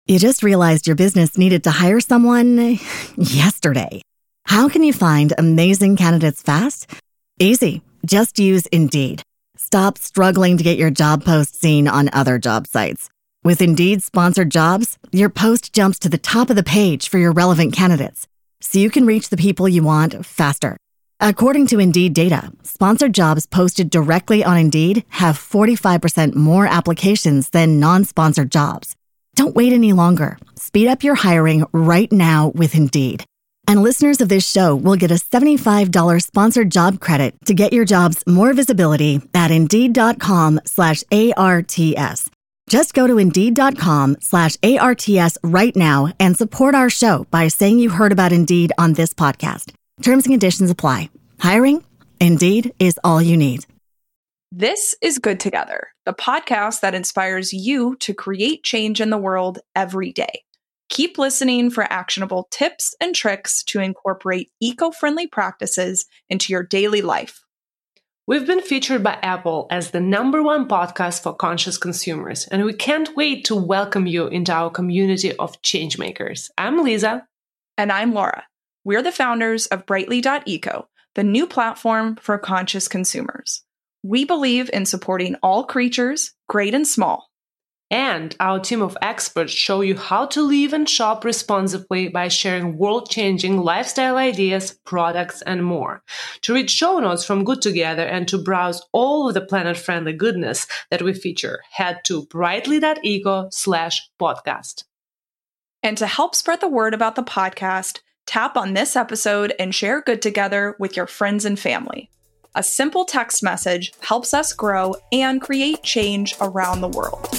You just realized your business needed to hire someone yesterday. How can you find amazing candidates fast? Easy. Just use Indeed. Stop struggling to get your job post seen on other job sites. With Indeed sponsored jobs, your post jumps to the top of the page for your relevant candidates, so you can reach the people you want faster. According to Indeed data, sponsored jobs posted directly on Indeed have 45% more applications than non-sponsored jobs. Don't wait any longer. Speed up your hiring right now with Indeed. And listeners of this show will get a $75 sponsored job credit to get your jobs more visibility at Indeed.com/ARTS. Just go to Indeed.com/ARTS right now and support our show by saying you heard about Indeed on this podcast. Terms and conditions apply. Hiring? Indeed is all you need. This is Good Together, the podcast that inspires you to create change in the world every day. Keep listening for actionable tips and tricks to incorporate eco-friendly practices into your daily life. We've been featured by Apple as the #1 podcast for conscious consumers, and we can't wait to welcome you into our community of changemakers. I'm Lisa. And I'm Laura. We're the founders of Brightly.eco, the new platform for conscious consumers. We believe in supporting all creatures, great and small. And our team of experts show you how to live and shop responsibly by sharing world-changing lifestyle ideas, products, and more. To read show notes from Good Together and to browse all of the planet-friendly goodness that we feature, head to brightly.eco/podcast. And to help spread the word about the podcast, tap on this episode and share Good Together with your friends and family. A simple text message helps us grow and create change around the world.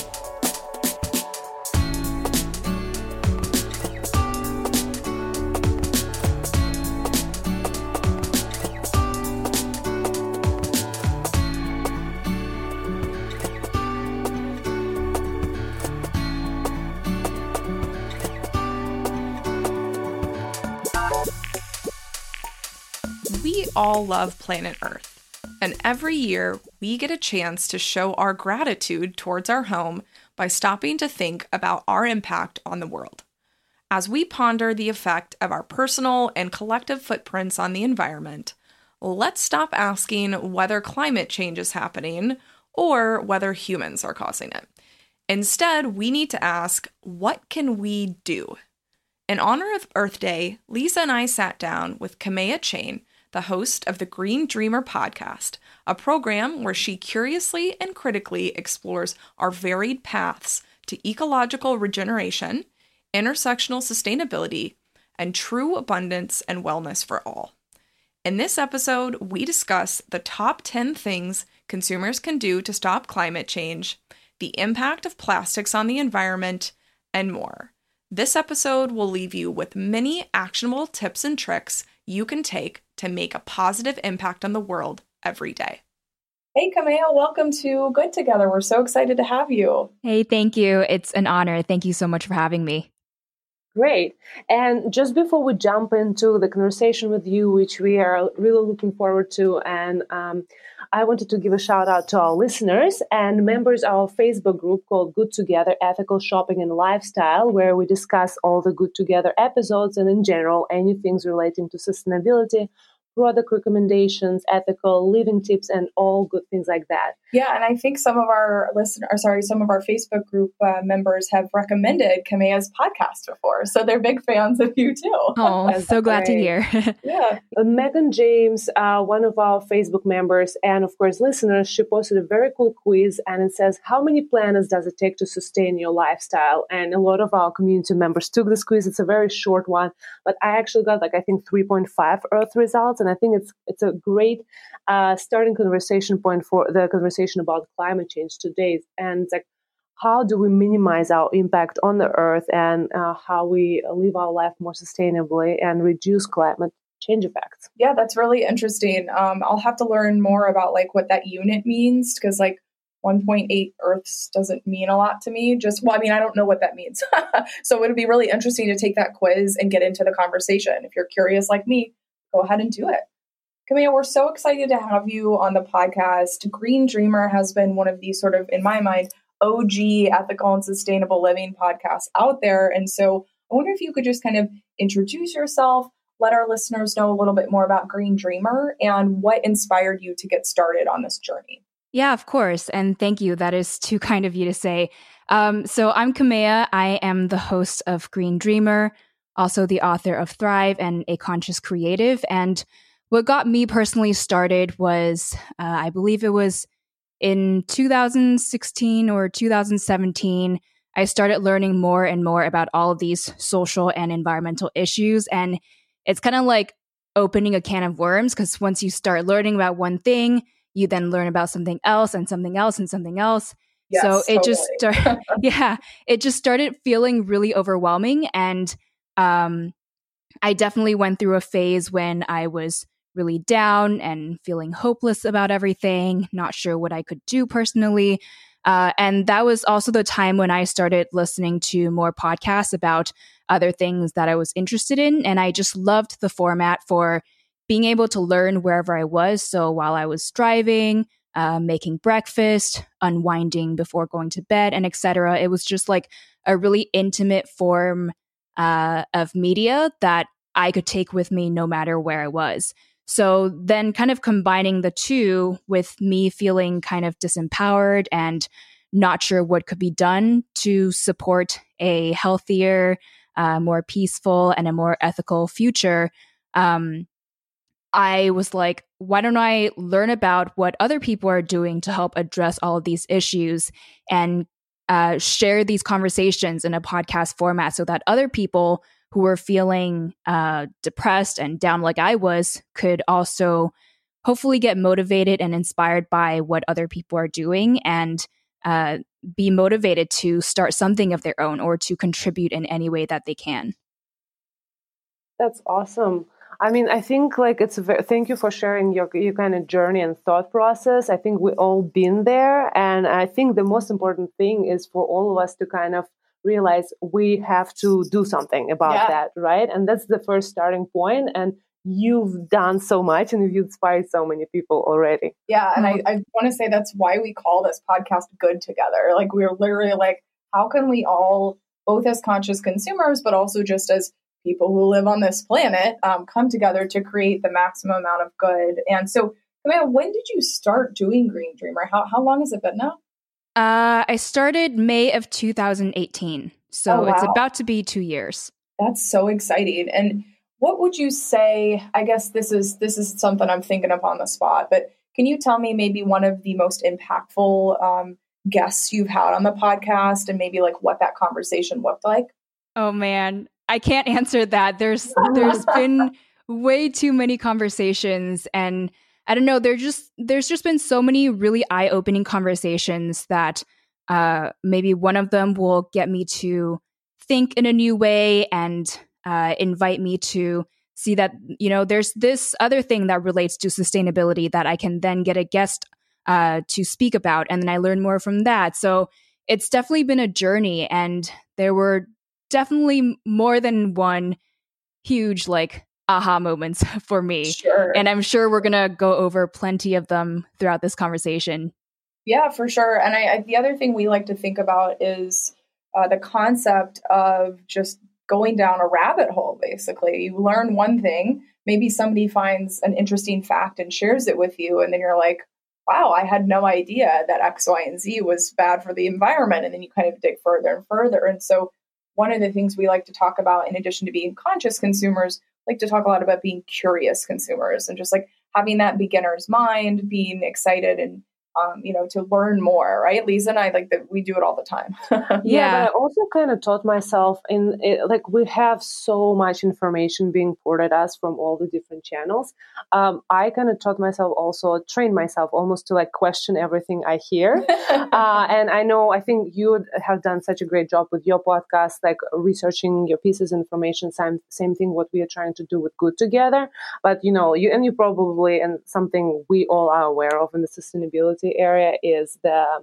We all love planet Earth, and every year we get a chance to show our gratitude towards our home by stopping to think about our impact on the world. As we ponder the effect of our personal and collective footprints on the environment, let's stop asking whether climate change is happening or whether humans are causing it. Instead, we need to ask, what can we do? In honor of Earth Day, Lisa and I sat down with Kamea Chayne, the host of the Green Dreamer podcast, a program where she curiously and critically explores our varied paths to ecological regeneration, intersectional sustainability, and true abundance and wellness for all. In this episode, we discuss the top 10 things consumers can do to stop climate change, the impact of plastics on the environment, and more. This episode will leave you with many actionable tips and tricks you can take to make a positive impact on the world every day. Hey, Kamea, welcome to Good Together. We're so excited to have you. Hey, thank you. It's an honor. Thank you so much for having me. Great. And just before we jump into the conversation with you, which we are really looking forward to, and I wanted to give a shout out to our listeners and members of our Facebook group called Good Together, Ethical Shopping and Lifestyle, where we discuss all the Good Together episodes and in general, any things relating to sustainability, product recommendations, ethical living tips, and all good things like that. Yeah, and I think some of our some of our Facebook group members have recommended Kamea's podcast before, so they're big fans of you too. Oh, so glad to hear. Yeah, Megan James, one of our Facebook members, and of course listeners, she posted a very cool quiz, and it says, "How many planets does it take to sustain your lifestyle?" And a lot of our community members took this quiz. It's a very short one, but I actually got 3.5 Earth results, and I think it's a great starting conversation point for the conversation about climate change today. And it's how do we minimize our impact on the Earth and how we live our life more sustainably and reduce climate change effects? Yeah, that's really interesting. I'll have to learn more about what that unit means, because 1.8 Earths doesn't mean a lot to me. I don't know what that means. So it would be really interesting to take that quiz and get into the conversation. If you're curious like me, go ahead and do it. Kamea, we're so excited to have you on the podcast. Green Dreamer has been one of these sort of, in my mind, OG ethical and sustainable living podcasts out there. And so I wonder if you could just kind of introduce yourself, let our listeners know a little bit more about Green Dreamer and what inspired you to get started on this journey. Yeah, of course. And thank you. That is too kind of you to say. So I'm Kamea. I am the host of Green Dreamer, also the author of Thrive and A Conscious Creative. And what got me personally started was, I believe it was in 2016 or 2017, I started learning more and more about all of these social and environmental issues. And it's kind of like opening a can of worms, because once you start learning about one thing, you then learn about something else and something else and something else. Yes, so it totally. just started, it just started feeling really overwhelming. And I definitely went through a phase when I was really down and feeling hopeless about everything, not sure what I could do personally. And that was also the time when I started listening to more podcasts about other things that I was interested in. And I just loved the format for being able to learn wherever I was. So while I was driving, making breakfast, unwinding before going to bed, and etc., it was just like a really intimate form of media that I could take with me no matter where I was. So then kind of combining the two with me feeling kind of disempowered and not sure what could be done to support a healthier, more peaceful, and a more ethical future, I was like, why don't I learn about what other people are doing to help address all of these issues and share these conversations in a podcast format so that other people who were feeling depressed and down like I was could also hopefully get motivated and inspired by what other people are doing and be motivated to start something of their own or to contribute in any way that they can. That's awesome. I mean, I think like thank you for sharing your kind of journey and thought process. I think we all been there. And I think the most important thing is for all of us to kind of realize we have to do something about that, right? And that's the first starting point. And you've done so much and you've inspired so many people already. Yeah. And I want to say that's why we call this podcast Good Together. Like we're literally like, how can we all, both as conscious consumers, but also just as people who live on this planet, come together to create the maximum amount of good. And so, Kamea, when did you start doing Green Dreamer? How long has it been now? I started May of 2018. So It's about to be 2 years. That's so exciting. And what would you say, I guess this is something I'm thinking of on the spot, but can you tell me maybe one of the most impactful guests you've had on the podcast and maybe like what that conversation looked like? Oh man, I can't answer that. There's been way too many conversations, and I don't know, there's just been so many really eye-opening conversations that maybe one of them will get me to think in a new way and invite me to see that, you know, there's this other thing that relates to sustainability that I can then get a guest to speak about, and then I learn more from that. So it's definitely been a journey, and there were definitely more than one huge like aha moments for me. Sure. And I'm sure we're going to go over plenty of them throughout this conversation. Yeah, for sure. And I the other thing we like to think about is the concept of just going down a rabbit hole, basically. You learn one thing, maybe somebody finds an interesting fact and shares it with you, and then you're like, wow, I had no idea that X, Y, and Z was bad for the environment. And then you kind of dig further and further. And so one of the things we like to talk about, in addition to being conscious consumers, like to talk a lot about being curious consumers and just like having that beginner's mind, being excited and, to learn more, right? Lisa and I, like that we do it all the time. Yeah, but I also kind of taught myself like we have so much information being poured at us from all the different channels. I kind of taught myself also, trained myself almost to like question everything I hear. And I think you have done such a great job with your podcast, like researching your pieces of information. Same thing what we are trying to do with Good Together. But you probably, and something we all are aware of in the sustainability area is the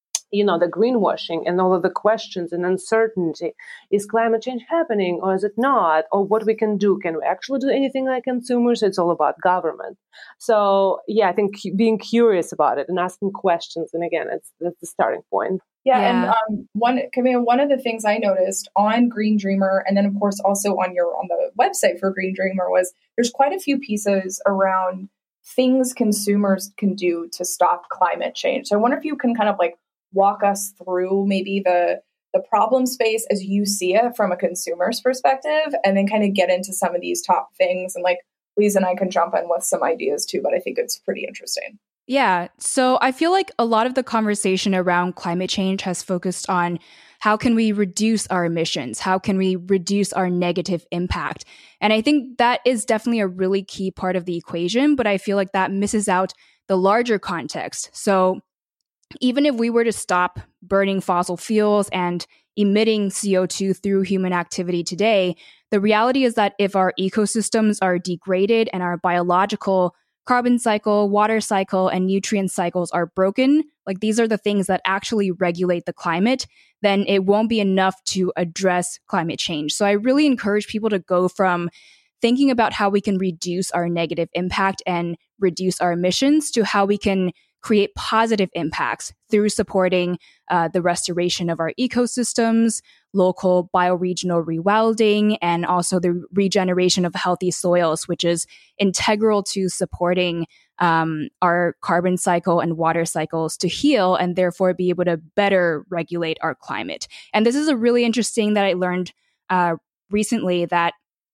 greenwashing and all of the questions and uncertainty. Is climate change happening or is it not? Or what we can do? Can we actually do anything like consumers? It's all about government. So yeah, I think being curious about it and asking questions, and again, that's the starting point. And Camille, one of the things I noticed on Green Dreamer, and then of course also on the website for Green Dreamer, was there's quite a few pieces around things consumers can do to stop climate change. So I wonder if you can kind of like walk us through maybe the problem space as you see it from a consumer's perspective, and then kind of get into some of these top things. And like Lisa and I can jump in with some ideas too, but I think it's pretty interesting. Yeah. So I feel like a lot of the conversation around climate change has focused on how can we reduce our emissions? How can we reduce our negative impact? And I think that is definitely a really key part of the equation, but I feel like that misses out the larger context. So even if we were to stop burning fossil fuels and emitting CO2 through human activity today, the reality is that if our ecosystems are degraded and our biological carbon cycle, water cycle, and nutrient cycles are broken, like these are the things that actually regulate the climate, then it won't be enough to address climate change. So I really encourage people to go from thinking about how we can reduce our negative impact and reduce our emissions to how we can create positive impacts through supporting the restoration of our ecosystems, local bioregional rewilding, and also the regeneration of healthy soils, which is integral to supporting our carbon cycle and water cycles to heal and therefore be able to better regulate our climate. And this is a really interesting that I learned recently, that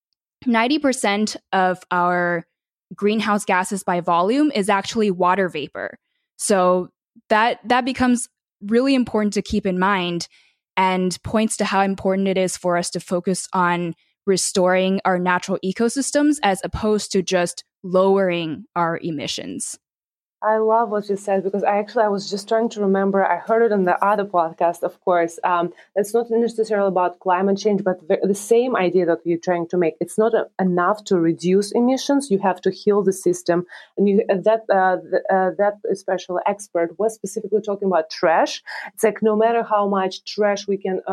90% of our greenhouse gases by volume is actually water vapor. So that becomes really important to keep in mind and points to how important it is for us to focus on restoring our natural ecosystems as opposed to just lowering our emissions. I love what you said, because I was just trying to remember, I heard it on the other podcast, of course. It's not necessarily about climate change, but the same idea that you're trying to make. It's not enough to reduce emissions. You have to heal the system. And that special expert was specifically talking about trash. It's like no matter how much trash we can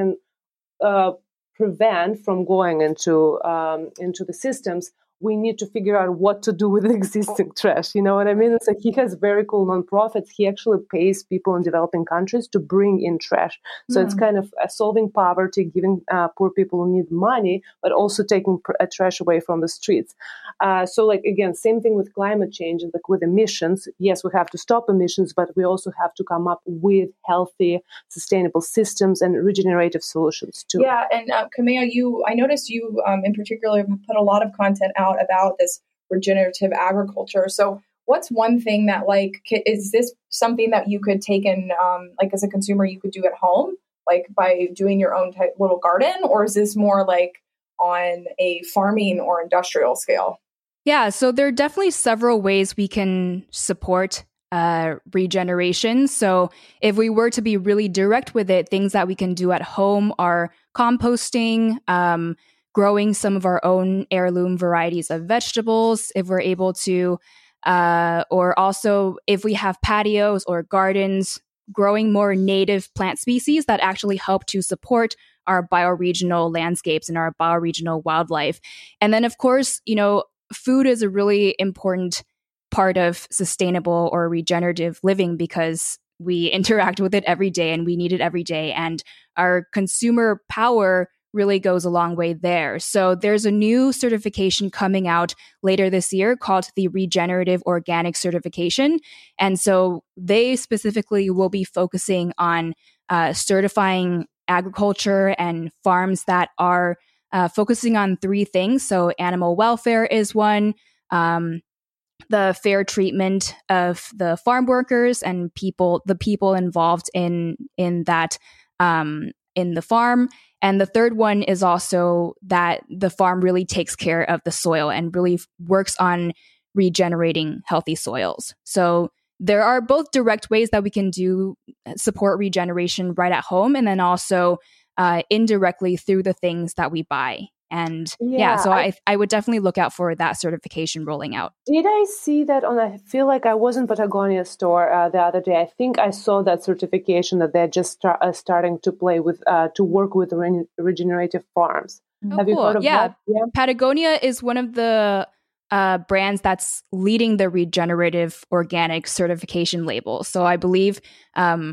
prevent from going into the systems, we need to figure out what to do with the existing trash. You know what I mean? It's like he has very cool nonprofits. He actually pays people in developing countries to bring in trash. So it's kind of solving poverty, giving poor people who need money, but also taking trash away from the streets. So like, again, same thing with climate change and like with emissions. Yes, we have to stop emissions, but we also have to come up with healthy, sustainable systems and regenerative solutions too. Yeah. And Camille, I noticed you in particular have put a lot of content out about this regenerative agriculture. So what's one thing that is this something that you could take in, as a consumer, you could do at home, like by doing your own little garden? Or is this more like on a farming or industrial scale? Yeah, so there are definitely several ways we can support regeneration. So if we were to be really direct with it, things that we can do at home are composting, growing some of our own heirloom varieties of vegetables, if we're able to, or also if we have patios or gardens, growing more native plant species that actually help to support our bioregional landscapes and our bioregional wildlife. And then, of course, food is a really important part of sustainable or regenerative living because we interact with it every day and we need it every day. And our consumer power really goes a long way there. So there's a new certification coming out later this year called the Regenerative Organic Certification. And so they specifically will be focusing on certifying agriculture and farms that are focusing on three things. So animal welfare is one, the fair treatment of the farm workers and the people involved in that in the farm. And the third one is also that the farm really takes care of the soil and really works on regenerating healthy soils. So there are both direct ways that we can support regeneration right at home, and then also indirectly through the things that we buy. And so I would definitely look out for that certification rolling out. Did I see that I feel like I was in Patagonia store the other day. I think I saw that certification that they're just starting to play with, to work with regenerative farms. Oh, Have cool. you heard of that? Yeah. Patagonia is one of the brands that's leading the regenerative organic certification label. So I believe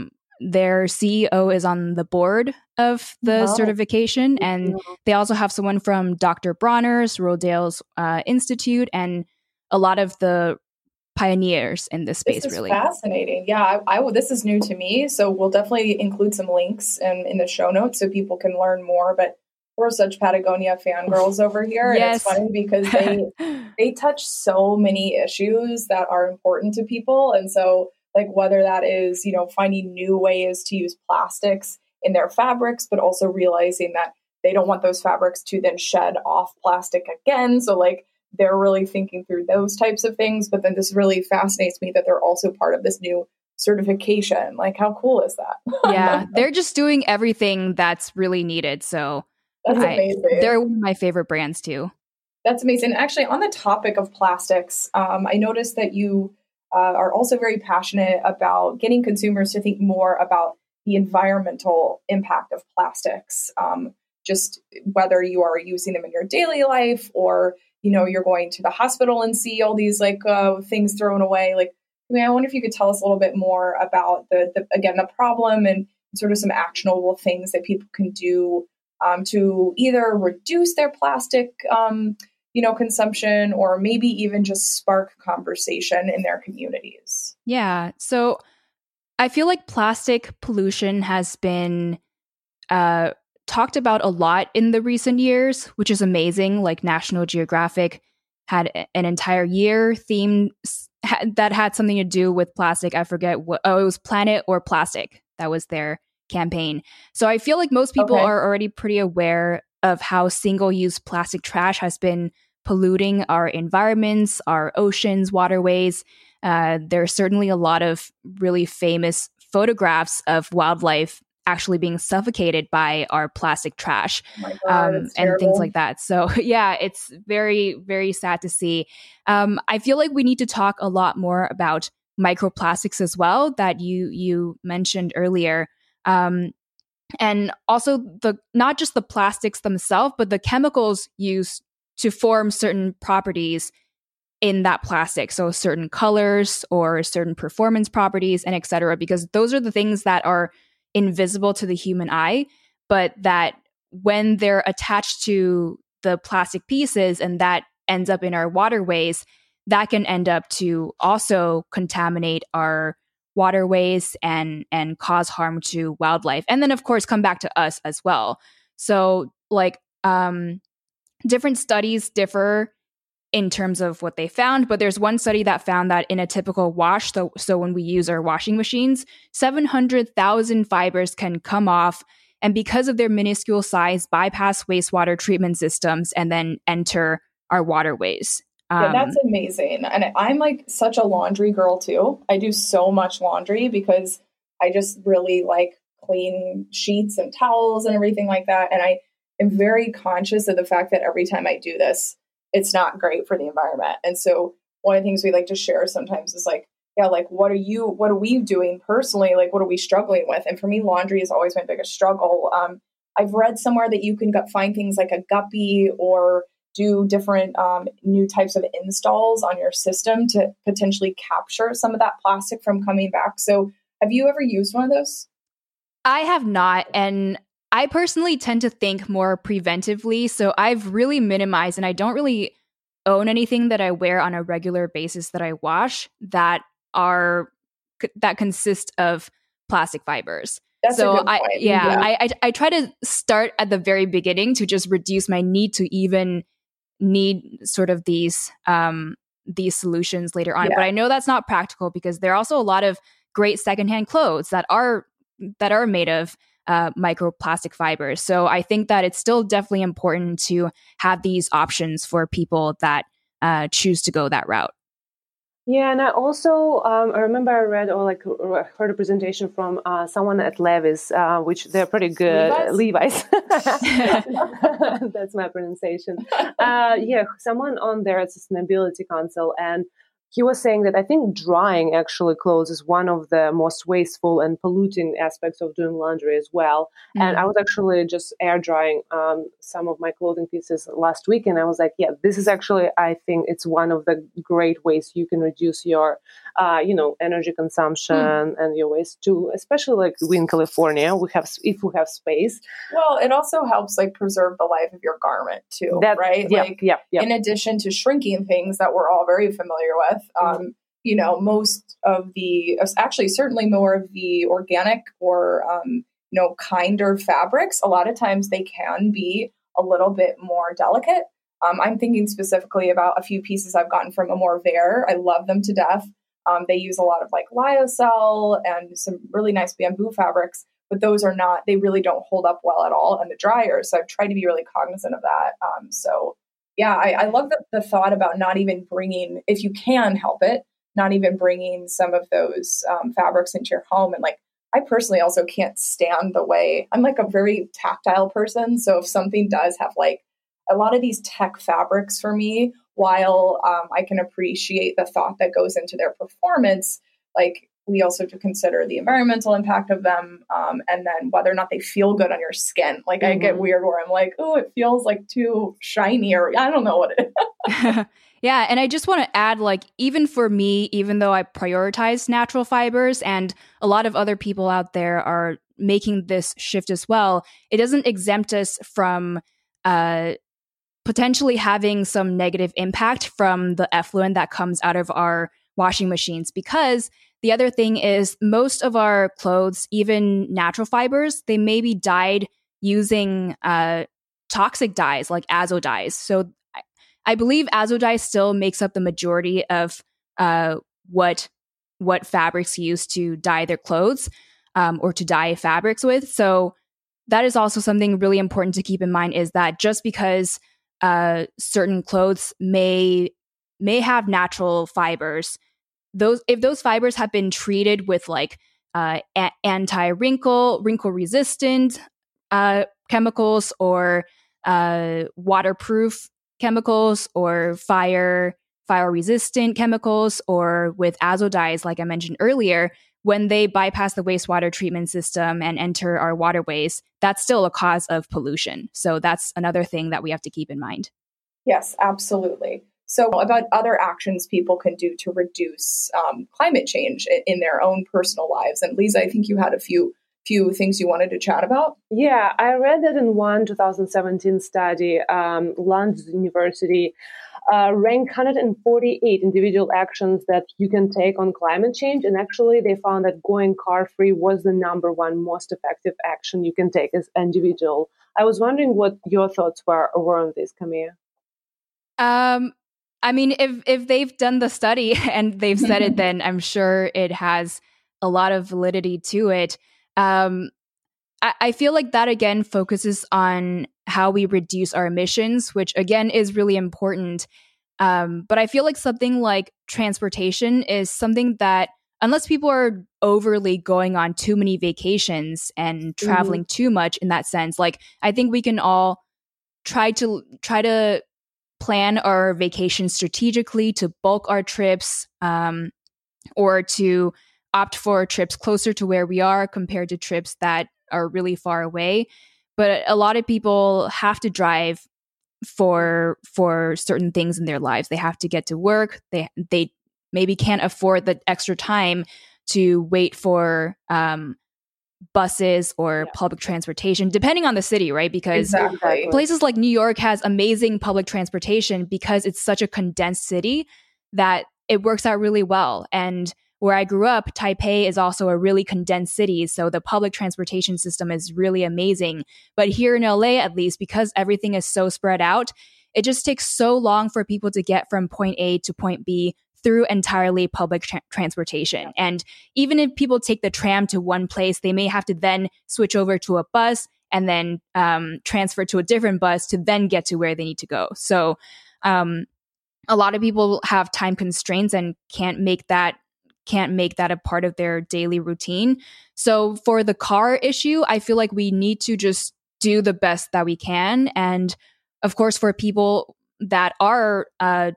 their CEO is on the board of the certification. And they also have someone from Dr. Bronner's, Rodale's Institute, and a lot of the pioneers in this space. This is really fascinating. Yeah, I this is new to me. So we'll definitely include some links in the show notes so people can learn more. But we're such Patagonia fangirls over here. Yes. And it's funny because they touch so many issues that are important to people. And so like whether that is, finding new ways to use plastics in their fabrics, but also realizing that they don't want those fabrics to then shed off plastic again. So like they're really thinking through those types of things. But then this really fascinates me that they're also part of this new certification. Like how cool is that? Yeah, they're just doing everything that's really needed. So that's amazing. They're one of my favorite brands too. That's amazing. Actually, on the topic of plastics, I noticed that you are also very passionate about getting consumers to think more about the environmental impact of plastics, just whether you are using them in your daily life or, you're going to the hospital and see all these things thrown away. Like, I wonder if you could tell us a little bit more about the problem and sort of some actionable things that people can do to either reduce their plastic consumption or maybe even just spark conversation in their communities. Yeah. So I feel like plastic pollution has been talked about a lot in the recent years, which is amazing. Like National Geographic had an entire year themed that had something to do with plastic. I forget what, it was Planet or Plastic. That was their campaign. So I feel like most people are already pretty aware of how single-use plastic trash has been polluting our environments, our oceans, waterways. There's certainly a lot of really famous photographs of wildlife actually being suffocated by our plastic trash. Oh my God, and things like that. So yeah, it's very, very sad to see. I feel like we need to talk a lot more about microplastics as well that you mentioned earlier. And also not just the plastics themselves, but the chemicals used to form certain properties in that plastic. So certain colors or certain performance properties and et cetera, because those are the things that are invisible to the human eye, but that when they're attached to the plastic pieces and that ends up in our waterways, that can end up to also contaminate our waterways and cause harm to wildlife. And then of course come back to us as well. So like different studies differ in terms of what they found, but there's one study that found that in a typical wash, so when we use our washing machines, 700,000 fibers can come off, and because of their minuscule size, bypass wastewater treatment systems and then enter our waterways. Yeah, that's amazing. And I'm like such a laundry girl too. I do so much laundry because I just really like clean sheets and towels and everything like that. And I am very conscious of the fact that every time I do this, it's not great for the environment. And so one of the things we like to share sometimes is like, yeah, like what are we doing personally? Like, what are we struggling with? And for me, laundry has always my biggest struggle. I've read somewhere that you can find things like a guppy or do different new types of installs on your system to potentially capture some of that plastic from coming back. So have you ever used one of those? I have not. And I personally tend to think more preventively. So I've really minimized, and I don't really own anything that I wear on a regular basis that I wash that consist of plastic fibers. That's a good point. I try to start at the very beginning to just reduce my need to even need sort of these solutions later on. Yeah. But I know that's not practical because there are also a lot of great secondhand clothes that are made of microplastic fibers. So I think that it's still definitely important to have these options for people that choose to go that route. Yeah, and I also I remember I read or heard a presentation from someone at Levi's, which they're pretty good. Levi's. That's my pronunciation. Someone on their sustainability council, and he was saying that I think drying actually clothes is one of the most wasteful and polluting aspects of doing laundry as well. And I was actually just air drying some of my clothing pieces last week, and I was like, yeah, this is actually, I think it's one of the great ways you can reduce your, energy consumption and your waste too. Especially like we in California, if we have space. Well, it also helps like preserve the life of your garment too, right? In addition to shrinking things that we're all very familiar with. Most of actually certainly more of the organic or, kinder fabrics, a lot of times they can be a little bit more delicate. I'm thinking specifically about a few pieces I've gotten from Amorvair. I love them to death. They use a lot of like lyocell and some really nice bamboo fabrics, but those they really don't hold up well at all in the dryer. So I've tried to be really cognizant of that. I love the thought about not even bringing, if you can help it, not even bringing some of those fabrics into your home. And like, I personally also can't stand the way, I'm like a very tactile person. So if something does have like a lot of these tech fabrics for me, while I can appreciate the thought that goes into their performance, like we also have to consider the environmental impact of them, and then whether or not they feel good on your skin. Like I get weird where I'm like, oh, it feels like too shiny, or I don't know what it is. Yeah. And I just want to add, like, even for me, even though I prioritize natural fibers and a lot of other people out there are making this shift as well, it doesn't exempt us from potentially having some negative impact from the effluent that comes out of our washing machines. Because the other thing is most of our clothes, even natural fibers, they may be dyed using toxic dyes like azo dyes. So I believe azo dye still makes up the majority of what fabrics use to dye their clothes or to dye fabrics with. So that is also something really important to keep in mind, is that just because certain clothes may have natural fibers, if those fibers have been treated with like anti-wrinkle, wrinkle-resistant chemicals, or waterproof chemicals, or fire resistant chemicals, or with azo dyes, like I mentioned earlier, when they bypass the wastewater treatment system and enter our waterways, that's still a cause of pollution. So that's another thing that we have to keep in mind. Yes, absolutely. So about other actions people can do to reduce climate change in their own personal lives. And Lisa, I think you had a few things you wanted to chat about. Yeah, I read that in one 2017 study, London University ranked 148 individual actions that you can take on climate change. And actually, they found that going car-free was the number one most effective action you can take as an individual. I was wondering what your thoughts were on this, Camille. I mean, if they've done the study and they've said it, then I'm sure it has a lot of validity to it. I feel like that, again, focuses on how we reduce our emissions, which, again, is really important. But I feel like something like transportation is something that, unless people are overly going on too many vacations and traveling too much in that sense, like I think we can all try to plan our vacation strategically, to bulk our trips, or to opt for trips closer to where we are compared to trips that are really far away. But a lot of people have to drive for certain things in their lives. They have to get to work. They maybe can't afford the extra time to wait for buses or public transportation, depending on the city, right? Because places like New York has amazing public transportation because it's such a condensed city that it works out really well. And where I grew up, Taipei is also a really condensed city, so the public transportation system is really amazing. But here in LA, at least, because everything is so spread out, it just takes so long for people to get from point A to point B through entirely public transportation. And even if people take the tram to one place, they may have to then switch over to a bus and then transfer to a different bus to then get to where they need to go. So a lot of people have time constraints and can't make that a part of their daily routine. So for the car issue, I feel like we need to just do the best that we can. And of course, for people that are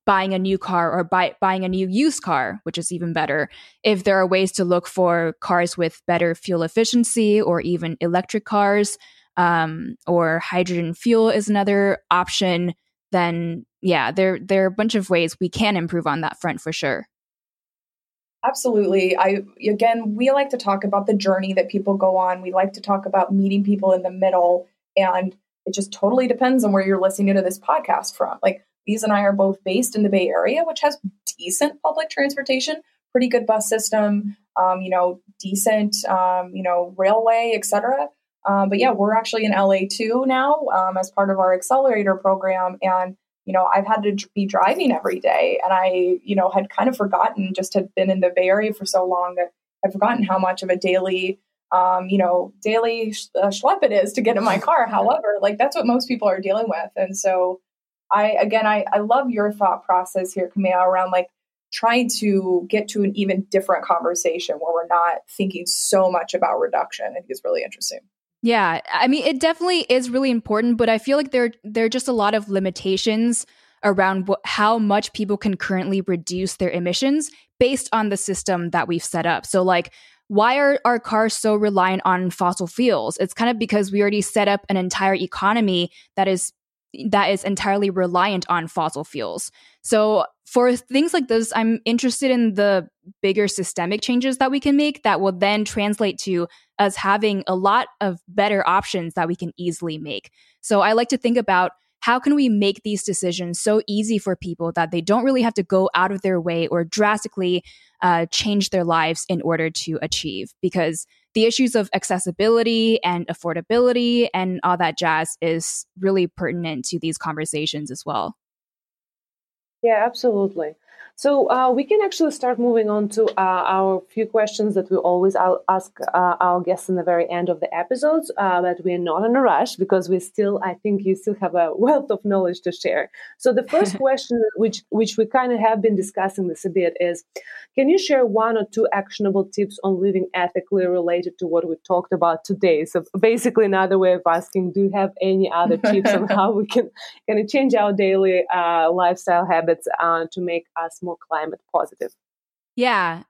buying a new car or buying a new used car, which is even better. If there are ways to look for cars with better fuel efficiency or even electric cars, or hydrogen fuel is another option, then yeah, there are a bunch of ways we can improve on that front for sure. Absolutely. We like to talk about the journey that people go on. We like to talk about meeting people in the middle, and it just totally depends on where you're listening to this podcast from. Like, Lise and I are both based in the Bay Area, which has decent public transportation, pretty good bus system, decent, railway, etc. But yeah, we're actually in LA too now, as part of our accelerator program. And, I've had to be driving every day, and I, had kind of forgotten, just had been in the Bay Area for so long that I've forgotten how much of a daily schlep it is to get in my car. However, like, that's what most people are dealing with. And so I love your thought process here, Camille, around like trying to get to an even different conversation where we're not thinking so much about reduction. I think it's really interesting. Yeah, I mean, it definitely is really important, but I feel like there are just a lot of limitations around how much people can currently reduce their emissions based on the system that we've set up. So like, why are our cars so reliant on fossil fuels? It's kind of because we already set up an entire economy that is entirely reliant on fossil fuels. So for things like this, I'm interested in the bigger systemic changes that we can make that will then translate to us having a lot of better options that we can easily make. So I like to think about, how can we make these decisions so easy for people that they don't really have to go out of their way or drastically change their lives in order to achieve? Because the issues of accessibility and affordability and all that jazz is really pertinent to these conversations as well. Yeah, absolutely. So we can actually start moving on to our few questions that we always ask our guests in the very end of the episodes, but we're not in a rush because I think you still have a wealth of knowledge to share. So the first question, which we kind of have been discussing this a bit, is, can you share one or two actionable tips on living ethically related to what we talked about today? So basically another way of asking, do you have any other tips on how we can kind of change our daily lifestyle habits to make us more climate positive? Yeah.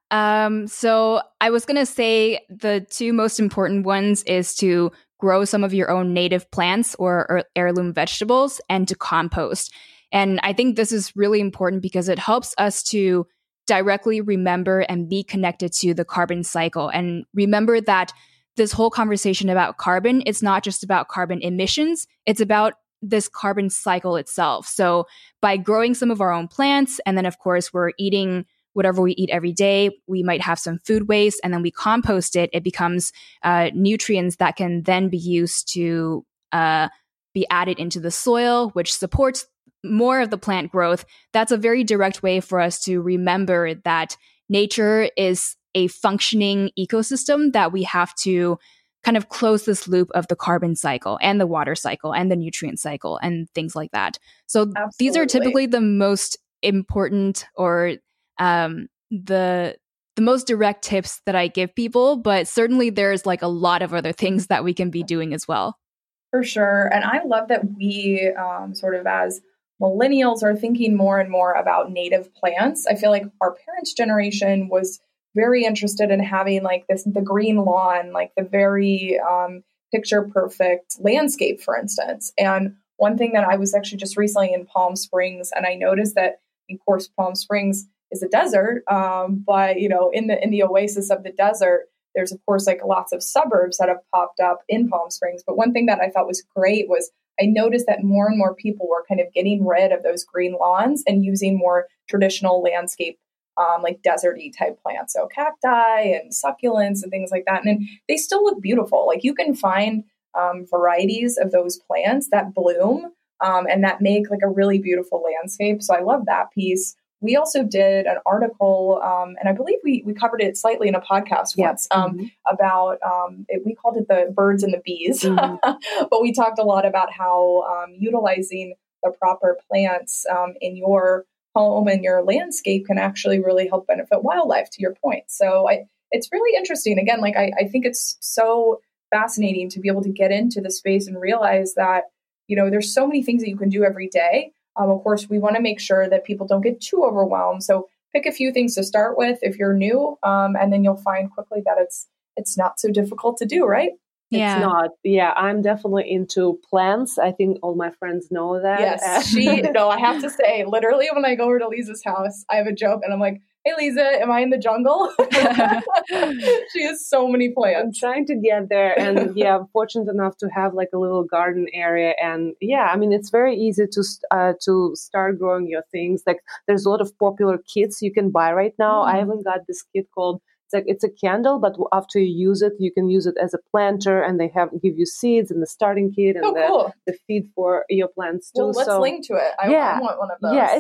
So I was going to say the two most important ones is to grow some of your own native plants or heirloom vegetables and to compost. And I think this is really important because it helps us to directly remember and be connected to the carbon cycle. And remember that this whole conversation about carbon, it's not just about carbon emissions, it's about this carbon cycle itself. So by growing some of our own plants, and then of course we're eating whatever we eat every day, we might have some food waste, and then we compost it. It becomes nutrients that can then be used to be added into the soil, which supports more of the plant growth. That's a very direct way for us to remember that nature is a functioning ecosystem, that we have to kind of close this loop of the carbon cycle and the water cycle and the nutrient cycle and things like that. So Absolutely. These are typically the most important or the most direct tips that I give people, but certainly there's like a lot of other things that we can be doing as well. For sure. And I love that we sort of as millennials are thinking more and more about native plants. I feel like our parents' generation was very interested in having like the green lawn, like the very picture perfect landscape, for instance. And one thing that I was actually just recently in Palm Springs, and I noticed that, of course, Palm Springs is a desert, but in the oasis of the desert, there's of course like lots of suburbs that have popped up in Palm Springs. But one thing that I thought was great was I noticed that more and more people were kind of getting rid of those green lawns and using more traditional landscape, like deserty type plants. So cacti and succulents and things like that. And they still look beautiful. Like you can find varieties of those plants that bloom and that make like a really beautiful landscape. So I love that piece. We also did an article, and I believe we covered it slightly in a podcast once, about, we called it the birds and the bees, but we talked a lot about how utilizing the proper plants in your home and your landscape can actually really help benefit wildlife, to your point. So it's really interesting. Again, like I think it's so fascinating to be able to get into the space and realize that, there's so many things that you can do every day. Of course, we want to make sure that people don't get too overwhelmed. So pick a few things to start with if you're new, and then you'll find quickly that it's not so difficult to do, right? Yeah. It's not. Yeah, I'm definitely into plants. I think all my friends know that. Yes, I have to say, literally, when I go over to Lisa's house, I have a joke and I'm like, hey, Lisa, am I in the jungle? She has so many plants. I'm trying to get there. And yeah, I'm fortunate enough to have like a little garden area. And yeah, I mean, it's very easy to start growing your things. Like there's a lot of popular kits you can buy right now. I even got this kit called, it's a candle, but after you use it, you can use it as a planter, and they give you seeds and the starting kit and the feed for your plants too. Well, let's link to it. I want one of those. Yeah,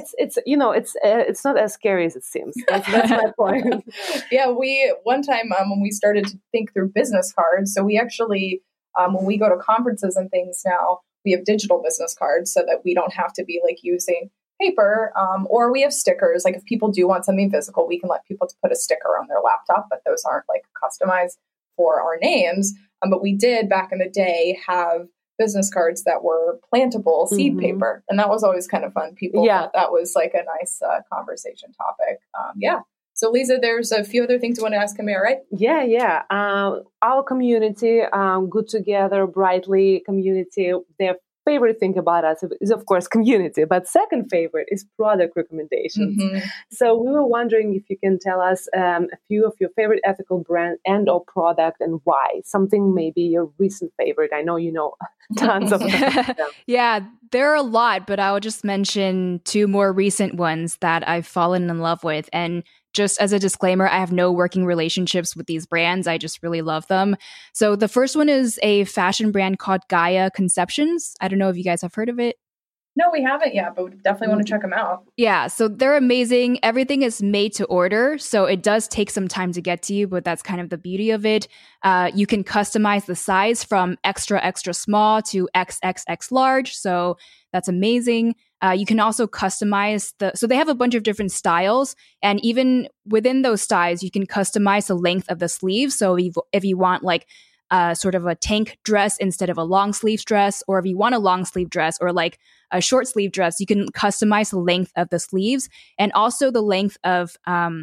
it's not as scary as it seems. That's my point. Yeah, we one time when we started to think through business cards, so we actually when we go to conferences and things now, we have digital business cards so that we don't have to be like using paper, or we have stickers. Like if people do want something physical, we can let people put a sticker on their laptop, but those aren't like customized for our names. But we did back in the day have business cards that were plantable seed paper, and that was always kind of fun. People thought that was like a nice conversation topic. So Lisa, there's a few other things you want to ask Amir, right? Yeah. Our community, Good Together, Brightly community, their favorite thing about us is, of course, community, but second favorite is product recommendations. So we were wondering if you can tell us a few of your favorite ethical brand and or product and why. Something maybe your recent favorite. I know you know tons of them. Yeah, there are a lot, but I will just mention two more recent ones that I've fallen in love with. And just as a disclaimer, I have no working relationships with these brands. I just really love them. So the first one is a fashion brand called Gaia Conceptions. I don't know if you guys have heard of it. No, we haven't yet, but we definitely want to check them out. Yeah, so they're amazing. Everything is made to order, so it does take some time to get to you, but that's kind of the beauty of it. You can customize the size from extra, extra small to XXX large, so that's amazing. You can also customize so they have a bunch of different styles, and even within those styles, you can customize the length of the sleeves. So if you want like sort of a tank dress instead of a long sleeve dress, or if you want a long sleeve dress or like a short sleeve dress, you can customize the length of the sleeves and also the length of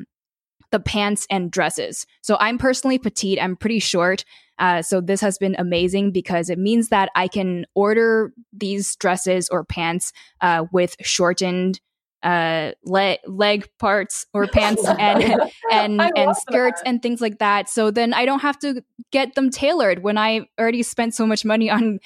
the pants and dresses. So I'm personally petite. I'm pretty short. So this has been amazing because it means that I can order these dresses or pants with shortened leg parts or pants and skirts and things like that. So then I don't have to get them tailored when I already spent so much money on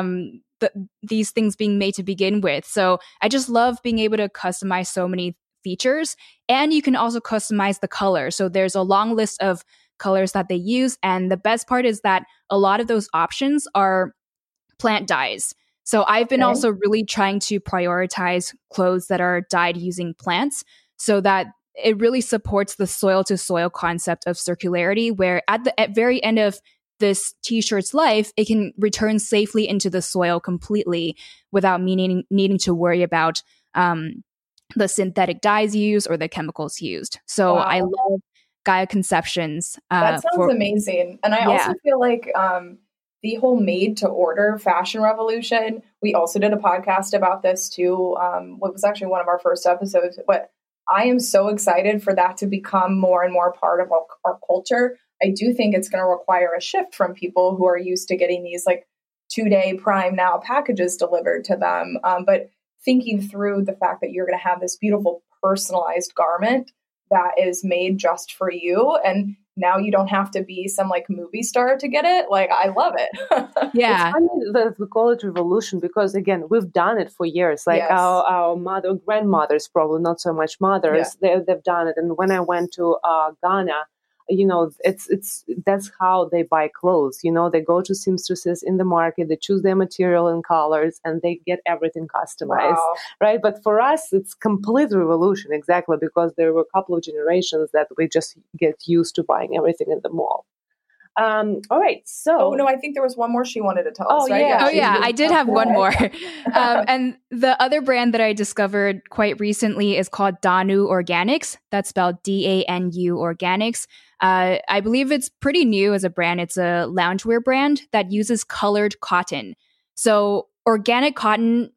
these things being made to begin with. So I just love being able to customize so many features, and you can also customize the color. So there's a long list of colors that they use, and the best part is that a lot of those options are plant dyes. So I've been also really trying to prioritize clothes that are dyed using plants so that it really supports the soil to soil concept of circularity, where at very end of this t-shirt's life, it can return safely into the soil completely without needing to worry about the synthetic dyes used or the chemicals used. So I love Gaia Conceptions. That sounds amazing. And I also feel like the whole made to order fashion revolution, we also did a podcast about this too. What was actually one of our first episodes, but I am so excited for that to become more and more part of our culture. I do think it's going to require a shift from people who are used to getting these like 2-day Prime Now packages delivered to them. But thinking through the fact that you're going to have this beautiful personalized garment that is made just for you. And now you don't have to be some like movie star to get it. Like, I love it. Yeah. It's funny that we call it revolution because, again, we've done it for years. Like our grandmothers, probably not so much mothers, they've done it. And when I went to Ghana, you know, that's how they buy clothes. You know, they go to seamstresses in the market, they choose their material and colors, and they get everything customized, right? But for us, it's complete revolution, exactly, because there were a couple of generations that we just get used to buying everything in the mall. All right, so... Oh, no, I think there was one more she wanted to tell us, right? Yeah, I did have one more. And the other brand that I discovered quite recently is called Danu Organics. That's spelled DANU Organics. I believe it's pretty new as a brand. It's a loungewear brand that uses colored cotton. So organic cotton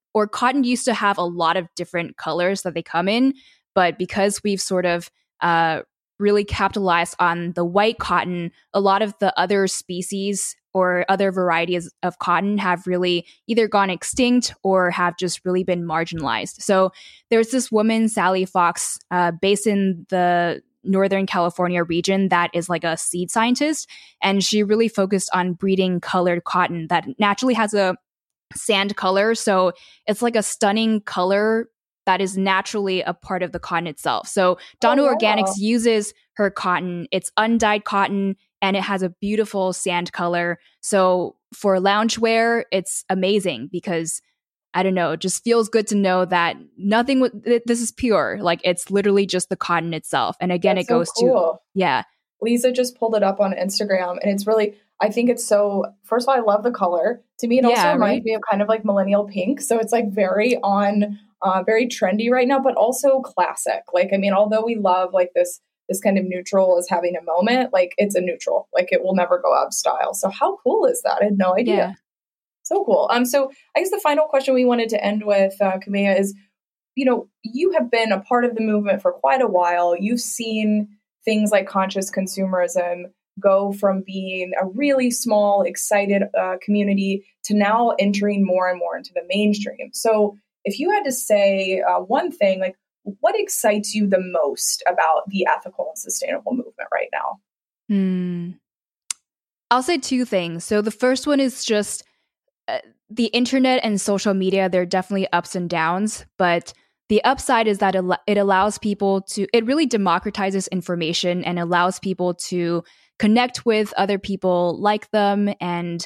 or cotton used to have a lot of different colors that they come in, but because we've sort of really capitalized on the white cotton, a lot of the other species or other varieties of cotton have really either gone extinct or have just really been marginalized. So there's this woman, Sally Fox, based in the Northern California region, that is like a seed scientist. And she really focused on breeding colored cotton that naturally has a sand color. So it's like a stunning color that is naturally a part of the cotton itself. So Donu Organics uses her cotton. It's undyed cotton, and it has a beautiful sand color. So for loungewear, it's amazing because, I don't know, it just feels good to know that this is pure. Like, it's literally just the cotton itself. And again, That's it goes so cool. to, yeah. Lisa just pulled it up on Instagram, and it's really, I think it's so, first of all, I love the color. To me, it also reminds me of kind of like millennial pink. So it's like very very trendy right now, but also classic. Like, I mean, although we love like this kind of neutral is having a moment, like it's a neutral, like it will never go out of style. So how cool is that? I had no idea. Yeah. So cool. So I guess the final question we wanted to end with, Kamea, is, you have been a part of the movement for quite a while. You've seen things like conscious consumerism go from being a really small, excited community to now entering more and more into the mainstream. So if you had to say one thing, like, what excites you the most about the ethical and sustainable movement right now? I'll say two things. So the first one is just the internet and social media. There are definitely ups and downs, but the upside is that it allows people to, it really democratizes information and allows people to connect with other people like them, and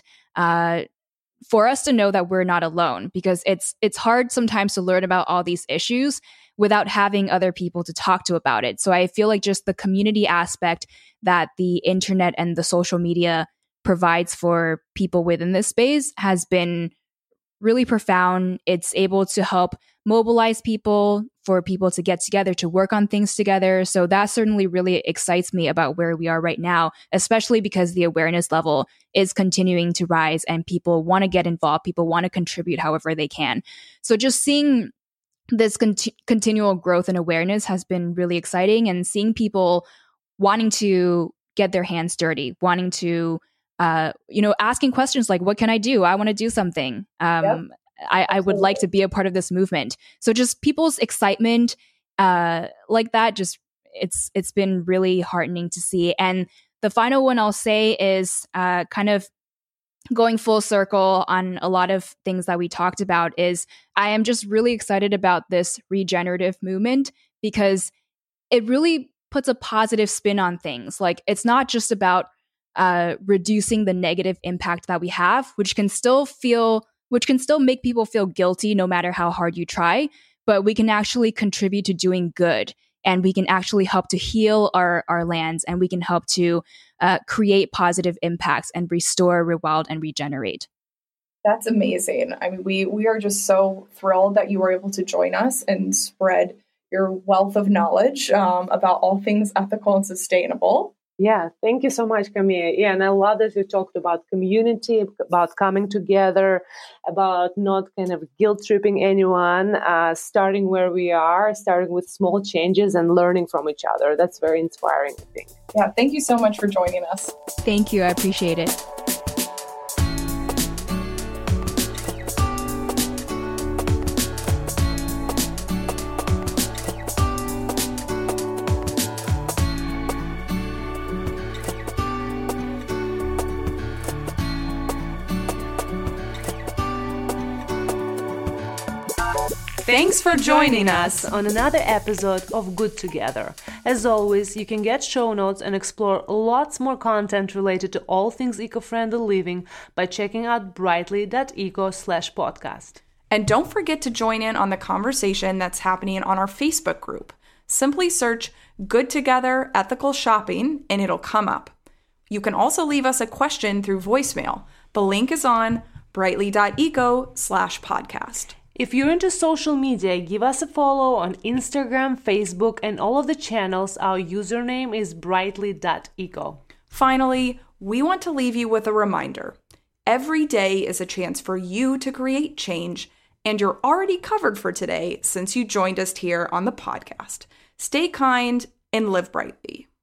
for us to know that we're not alone, because it's hard sometimes to learn about all these issues without having other people to talk to about it. So I feel like just the community aspect that the internet and the social media provides for people within this space has been really profound. It's able to help mobilize people, for people to get together to work on things together. So that certainly really excites me about where we are right now, especially because the awareness level is continuing to rise and people want to get involved. People want to contribute however they can. So just seeing this continual growth and awareness has been really exciting, and seeing people wanting to get their hands dirty, wanting to, asking questions like, what can I do? I want to do something. I would like to be a part of this movement. So just people's excitement like that, just it's been really heartening to see. And the final one I'll say is kind of going full circle on a lot of things that we talked about, is I am just really excited about this regenerative movement, because it really puts a positive spin on things. Like, it's not just about reducing the negative impact that we have, which can still make people feel guilty no matter how hard you try, but we can actually contribute to doing good, and we can actually help to heal our lands, and we can help to create positive impacts and restore, rewild, and regenerate. That's amazing. I mean, we are just so thrilled that you were able to join us and spread your wealth of knowledge about all things ethical and sustainable. Yeah, thank you so much, Camille. Yeah, and I love that you talked about community, about coming together, about not kind of guilt-tripping anyone, starting where we are, starting with small changes and learning from each other. That's very inspiring, I think. Yeah, thank you so much for joining us. Thank you. I appreciate it. Thanks for joining us on another episode of Good Together. As always, you can get show notes and explore lots more content related to all things eco-friendly living by checking out brightly.eco/podcast. And don't forget to join in on the conversation that's happening on our Facebook group. Simply search Good Together Ethical Shopping and it'll come up. You can also leave us a question through voicemail. The link is on brightly.eco/podcast. If you're into social media, give us a follow on Instagram, Facebook, and all of the channels. Our username is brightly.eco. Finally, we want to leave you with a reminder. Every day is a chance for you to create change, And you're already covered for today since you joined us here on the podcast. Stay kind and live brightly.